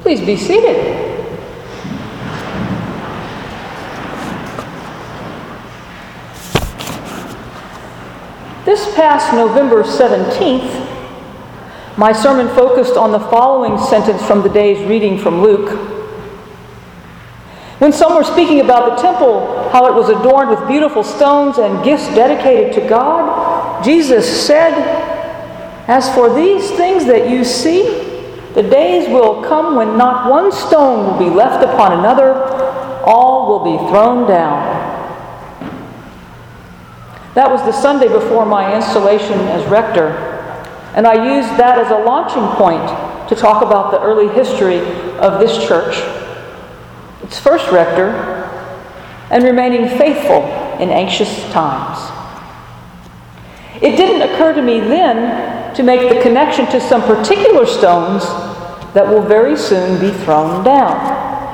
Please be seated. This past November 17th, my sermon focused on the following sentence from the day's reading from Luke. When some were speaking about the temple, how it was adorned with beautiful stones and gifts dedicated to God, Jesus said, "As for these things that you see, the days will come when not one stone will be left upon another, all will be thrown down." That was the Sunday before my installation as rector, and I used that as a launching point to talk about the early history of this church, its first rector, and remaining faithful in anxious times. It didn't occur to me then to make the connection to some particular stones that will very soon be thrown down.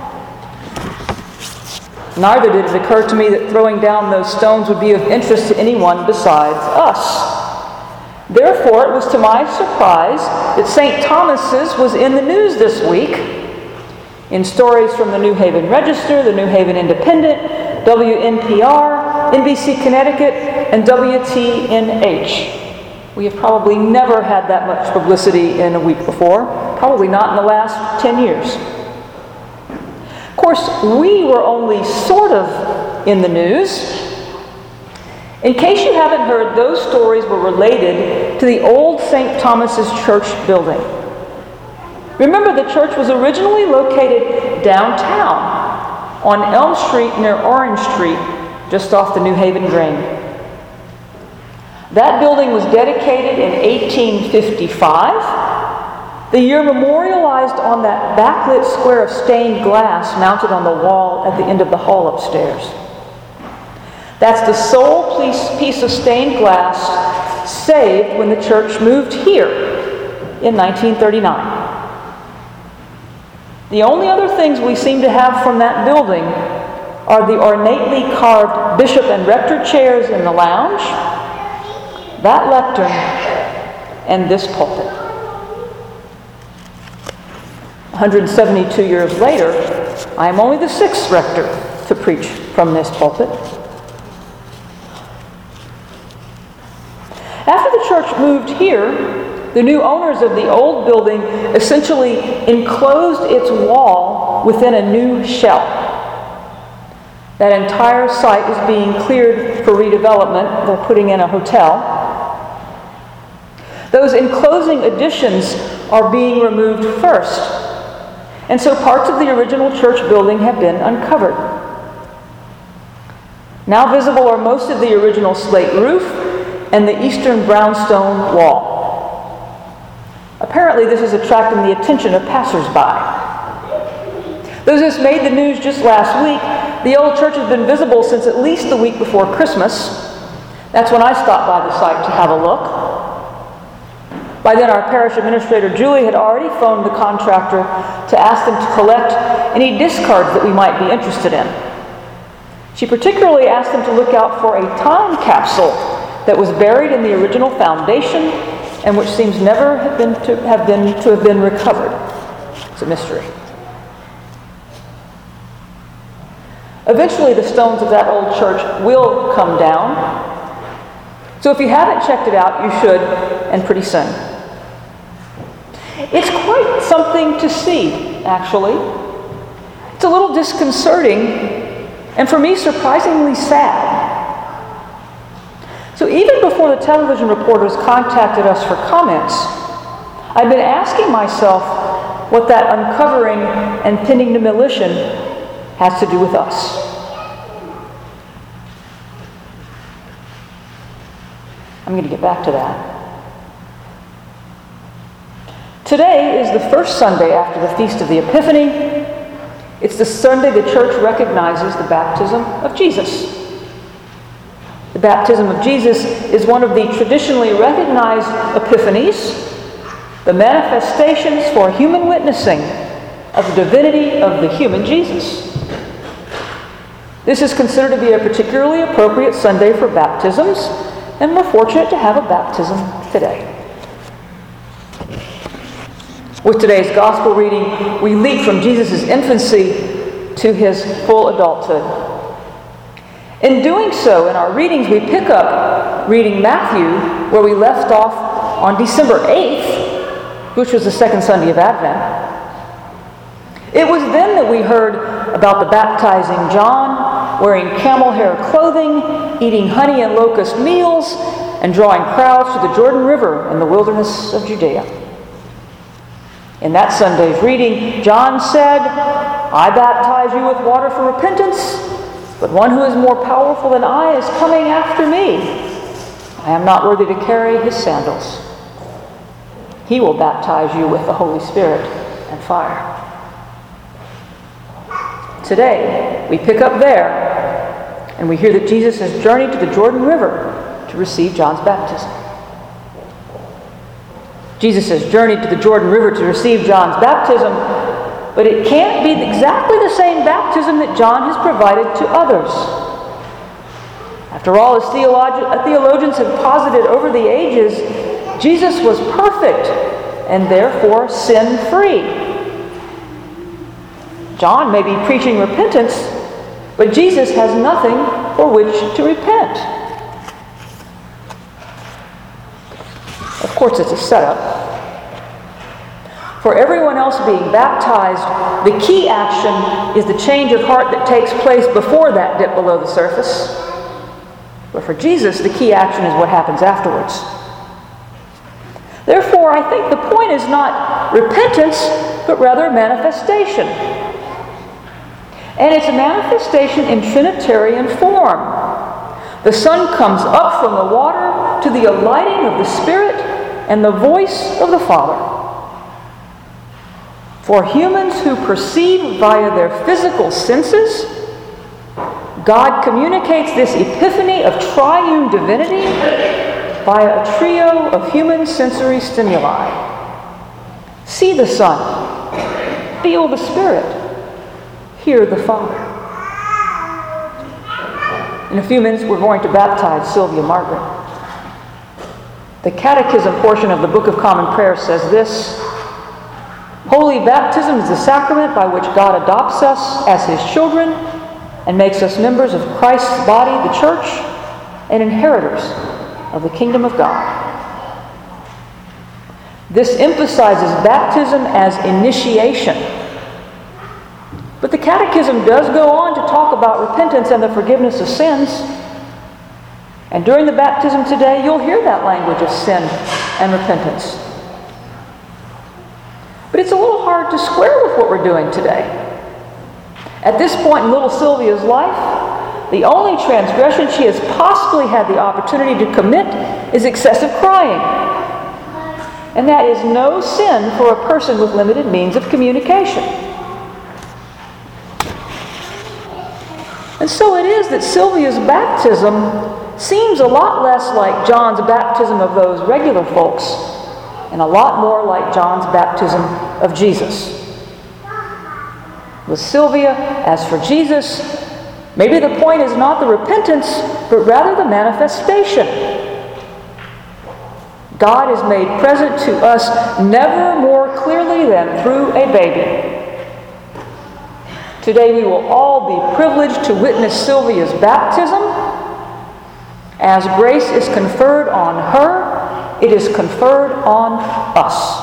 Neither did it occur to me that throwing down those stones would be of interest to anyone besides us. Therefore, it was to my surprise that St. Thomas's was in the news this week, in stories from the New Haven Register, the New Haven Independent, WNPR, NBC Connecticut, and WTNH. We have probably never had that much publicity in a week before, probably not in the last 10 years. Of course, we were only sort of in the news. In case you haven't heard, those stories were related to the old St. Thomas's Church building. Remember, the church was originally located downtown on Elm Street near Orange Street, just off the New Haven Drain. That building was dedicated in 1855, the year memorialized on that backlit square of stained glass mounted on the wall at the end of the hall upstairs. That's the sole piece of stained glass saved when the church moved here in 1939. The only other things we seem to have from that building are the ornately carved bishop and rector chairs in the lounge, that lectern, and this pulpit. 172 years later, I am only the sixth rector to preach from this pulpit. After the church moved here, the new owners of the old building essentially enclosed its wall within a new shell. That entire site is being cleared for redevelopment. They're putting in a hotel. Those enclosing additions are being removed first. And so parts of the original church building have been uncovered. Now visible are most of the original slate roof and the eastern brownstone wall. Apparently this is attracting the attention of passersby. Though this made the news just last week, the old church has been visible since at least the week before Christmas. That's when I stopped by the site to have a look. By then, our parish administrator, Julie, had already phoned the contractor to ask them to collect any discards that we might be interested in. She particularly asked them to look out for a time capsule that was buried in the original foundation and which seems never to have been recovered. It's a mystery. Eventually, the stones of that old church will come down. So if you haven't checked it out, you should, and pretty soon. It's quite something to see, actually. It's a little disconcerting, and for me, surprisingly sad. So even before the television reporters contacted us for comments, I've been asking myself what that uncovering and pending demolition has to do with us. I'm going to get back to that. Today is the first Sunday after the Feast of the Epiphany. It's the Sunday the church recognizes the baptism of Jesus. The baptism of Jesus is one of the traditionally recognized epiphanies, the manifestations for human witnessing of the divinity of the human Jesus. This is considered to be a particularly appropriate Sunday for baptisms, and we're fortunate to have a baptism today. With today's gospel reading, we leap from Jesus' infancy to his full adulthood. In doing so, in our readings, we pick up reading Matthew, where we left off on December 8th, which was the second Sunday of Advent. It was then that we heard about the baptizing John, wearing camel hair clothing, eating honey and locust meals, and drawing crowds to the Jordan River in the wilderness of Judea. In that Sunday's reading, John said, "I baptize you with water for repentance, but one who is more powerful than I is coming after me. I am not worthy to carry his sandals. He will baptize you with the Holy Spirit and fire." Today, we pick up there, and we hear that Jesus has journeyed to the Jordan River to receive John's baptism. Jesus has journeyed to the Jordan River to receive John's baptism, but it can't be exactly the same baptism that John has provided to others. After all, as theologians have posited over the ages, Jesus was perfect and therefore sin-free. John may be preaching repentance, but Jesus has nothing for which to repent. Of course, it's a setup. For everyone else being baptized, the key action is the change of heart that takes place before that dip below the surface. But for Jesus, the key action is what happens afterwards. Therefore, I think the point is not repentance, but rather manifestation. And it's a manifestation in Trinitarian form. The Son comes up from the water to the alighting of the Spirit and the voice of the Father. For humans who perceive via their physical senses, God communicates this epiphany of triune divinity via a trio of human sensory stimuli. See the Son, feel the Spirit, hear the Father. In a few minutes, we're going to baptize Sylvia Margaret. The Catechism portion of the Book of Common Prayer says this: "Holy baptism is the sacrament by which God adopts us as His children and makes us members of Christ's body, the Church, and inheritors of the kingdom of God." This emphasizes baptism as initiation. But the Catechism does go on to talk about repentance and the forgiveness of sins. And during the baptism today, you'll hear that language of sin and repentance. But it's a little hard to square with what we're doing today. At this point in little Sylvia's life, the only transgression she has possibly had the opportunity to commit is excessive crying. And that is no sin for a person with limited means of communication. And so it is that Sylvia's baptism seems a lot less like John's baptism of those regular folks and a lot more like John's baptism of Jesus. With Sylvia, as for Jesus, maybe the point is not the repentance, but rather the manifestation. God is made present to us never more clearly than through a baby. Today we will all be privileged to witness Sylvia's baptism. As grace is conferred on her, it is conferred on us.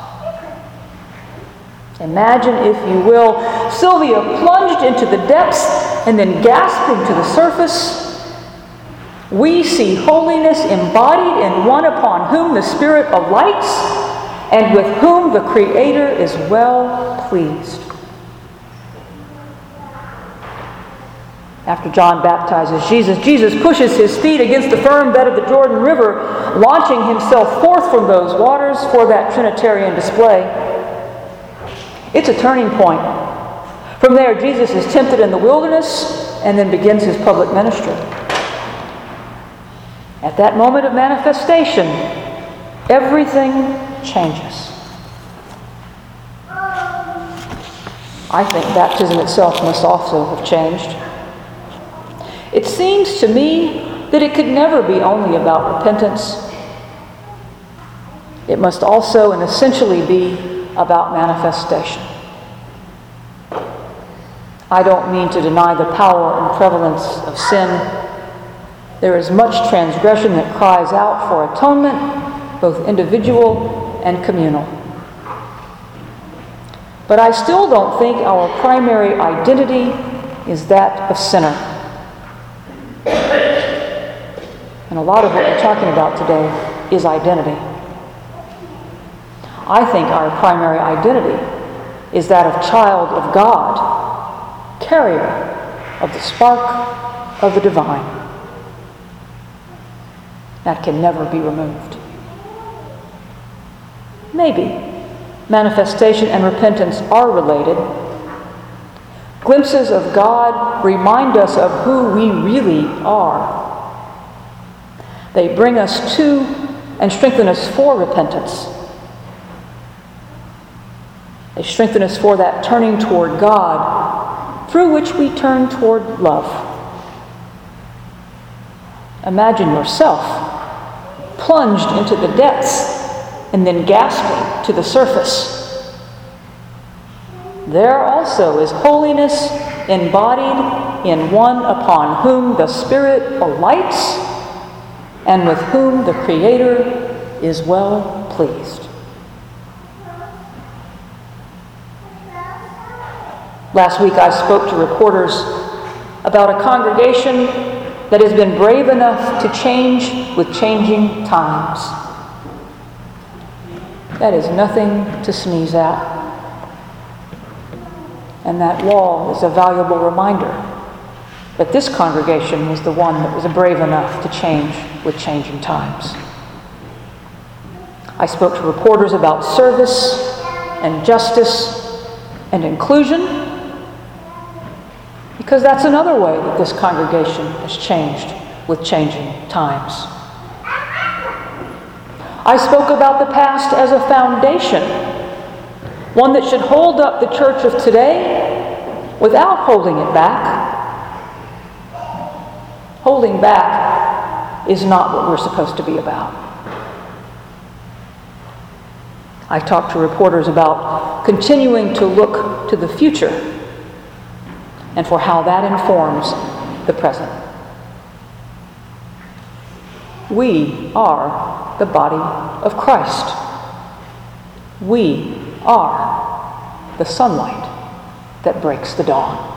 Imagine, if you will, Sylvia plunged into the depths and then gasping to the surface. We see holiness embodied in one upon whom the Spirit alights and with whom the Creator is well pleased. After John baptizes Jesus, Jesus pushes his feet against the firm bed of the Jordan River, launching himself forth from those waters for that Trinitarian display. It's a turning point. From there, Jesus is tempted in the wilderness and then begins his public ministry. At that moment of manifestation, everything changes. I think baptism itself must also have changed. It seems to me that it could never be only about repentance. It must also and essentially be about manifestation. I don't mean to deny the power and prevalence of sin. There is much transgression that cries out for atonement, both individual and communal. But I still don't think our primary identity is that of sinner. And a lot of what we're talking about today is identity. I think our primary identity is that of child of God, carrier of the spark of the divine. That can never be removed. Maybe manifestation and repentance are related. Glimpses of God remind us of who we really are. They bring us to and strengthen us for repentance. They strengthen us for that turning toward God, through which we turn toward love. Imagine yourself plunged into the depths and then gasping to the surface. There also is holiness embodied in one upon whom the Spirit alights and with whom the Creator is well pleased. Last week I spoke to reporters about a congregation that has been brave enough to change with changing times. That is nothing to sneeze at. And that wall is a valuable reminder that this congregation was the one that was brave enough to change with changing times. I spoke to reporters about service and justice and inclusion, because that's another way that this congregation has changed with changing times. I spoke about the past as a foundation, one that should hold up the church of today without holding it back. Holding back is not what we're supposed to be about. I talked to reporters about continuing to look to the future and for how that informs the present. We are the body of Christ. We are the sunlight that breaks the dawn.